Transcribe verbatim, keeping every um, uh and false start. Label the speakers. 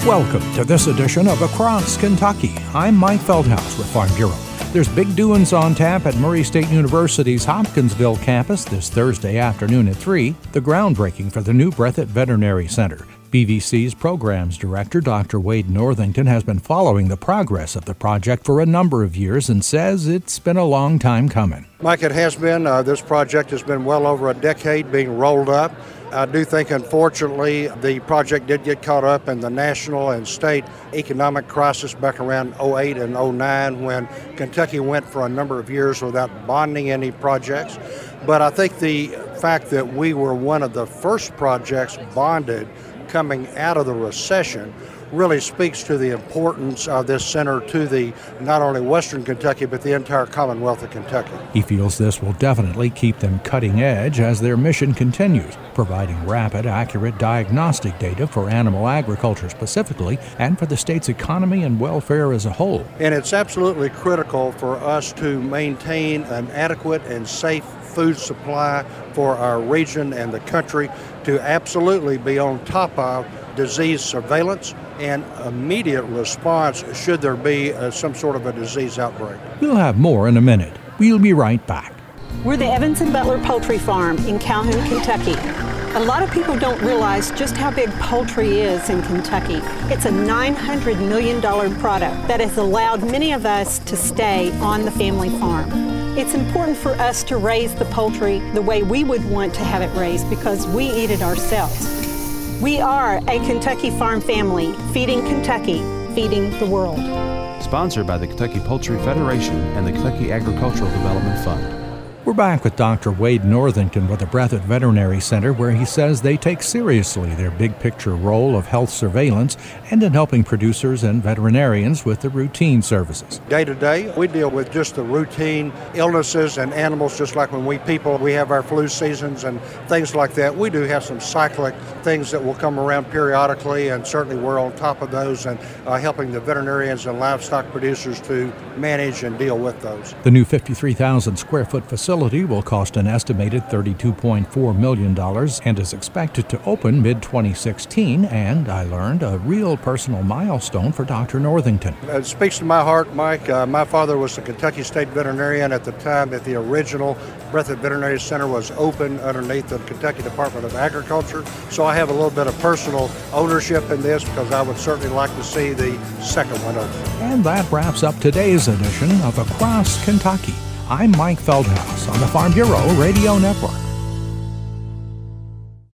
Speaker 1: Welcome to this edition of Across Kentucky. I'm Mike Feldhaus with Farm Bureau. There's big doings on tap at Murray State University's Hopkinsville campus this Thursday afternoon at three, the groundbreaking for the new Breathitt Veterinary Center. B V C's programs director, Doctor Wade Northington, has been following the progress of the project for a number of years and says it's been a long time coming.
Speaker 2: Mike, it has been. Uh, this project has been well over a decade being rolled up. I do think, unfortunately, the project did get caught up in the national and state economic crisis back around oh eight and oh nine when Kentucky went for a number of years without bonding any projects. But I think the fact that we were one of the first projects bonded coming out of the recession really speaks to the importance of this center to the not only Western Kentucky but the entire Commonwealth of Kentucky.
Speaker 1: He feels this will definitely keep them cutting edge as their mission continues, providing rapid, accurate diagnostic data for animal agriculture specifically and for the state's economy and welfare as a whole.
Speaker 2: And it's absolutely critical for us to maintain an adequate and safe food supply for our region and the country, to absolutely be on top of disease surveillance and immediate response should there be uh, some sort of a disease outbreak.
Speaker 1: We'll have more in a minute. We'll be right back.
Speaker 3: We're the Evans and Butler Poultry Farm in Calhoun, Kentucky. A lot of people don't realize just how big poultry is in Kentucky. It's a nine hundred million dollars product that has allowed many of us to stay on the family farm. It's important for us to raise the poultry the way we would want to have it raised because we eat it ourselves. We are a Kentucky farm family, feeding Kentucky, feeding the world.
Speaker 4: Sponsored by the Kentucky Poultry Federation and the Kentucky Agricultural Development Fund.
Speaker 1: We're back with Doctor Wade Northington with the Breathitt Veterinary Center, where he says they take seriously their big picture role of health surveillance and in helping producers and veterinarians with the routine services.
Speaker 2: Day to day, we deal with just the routine illnesses and animals, just like when we people, we have our flu seasons and things like that. We do have some cyclic things that will come around periodically, and certainly we're on top of those and uh, helping the veterinarians and livestock producers to manage and deal with those.
Speaker 1: The new fifty-three thousand square foot facility will cost an estimated thirty-two point four million dollars and is expected to open mid twenty sixteen, and I learned a real personal milestone for Doctor Northington.
Speaker 2: It speaks to my heart, Mike. Uh, my father was the Kentucky State Veterinarian at the time that the original Breathitt Veterinary Center was open underneath the Kentucky Department of Agriculture. So I have a little bit of personal ownership in this because I would certainly like to see the second one open.
Speaker 1: And that wraps up today's edition of Across Kentucky. I'm Mike Feldhaus on the Farm Bureau Radio Network.